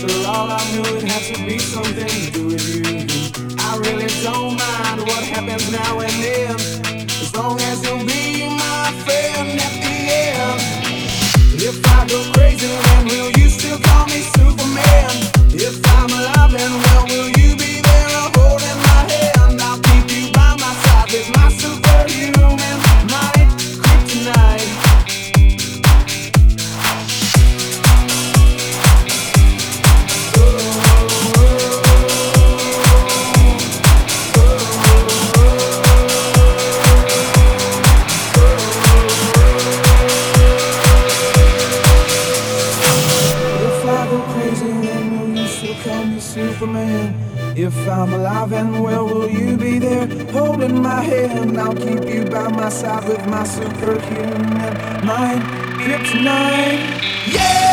After all, I knew it had to be something to do with you. I really don't mind what happens now and then, as long as you'll be my friend at the end. If I go crazy, then will you still call me Superman? If I'm alive, then well, will you be there holding my hand? I'll keep you by my side with my superhuman might, kryptonite. Superman. If I'm alive and well, will you be there holding my hand? I'll keep you by my side with my superhuman mind, kryptonite. Yeah!